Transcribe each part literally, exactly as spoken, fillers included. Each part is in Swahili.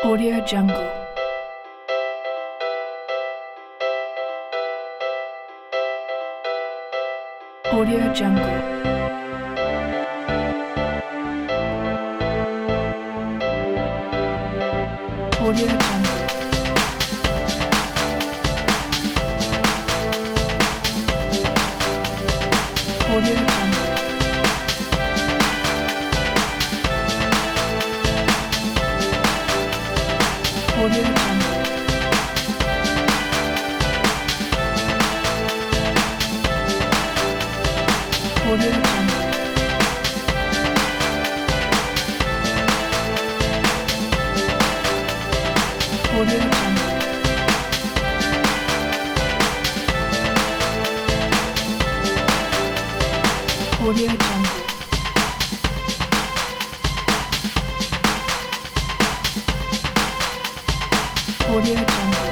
Audio Jungle. Audio Jungle. Audio Jungle. Audio Jungle. Audio Jungle. Audio Jungle. Audio Jungle. Audio Jungle. Audio Jungle.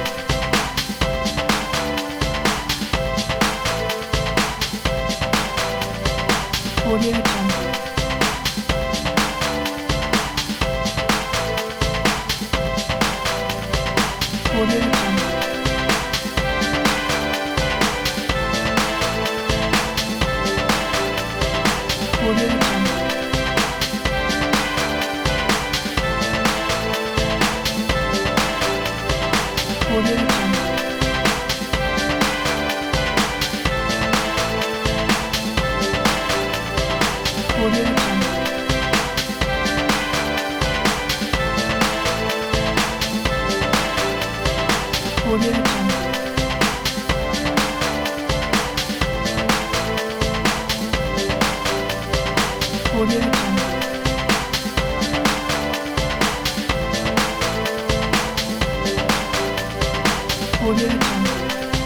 Audio Jungle. Audio Jungle. Audio Jungle. Audio Jungle. Audio Jungle. Audio Jungle. Audio Jungle. Audio Jungle.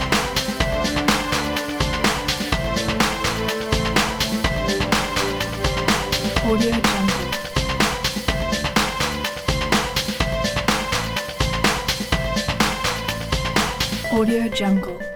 Audio Jungle. Audio Jungle.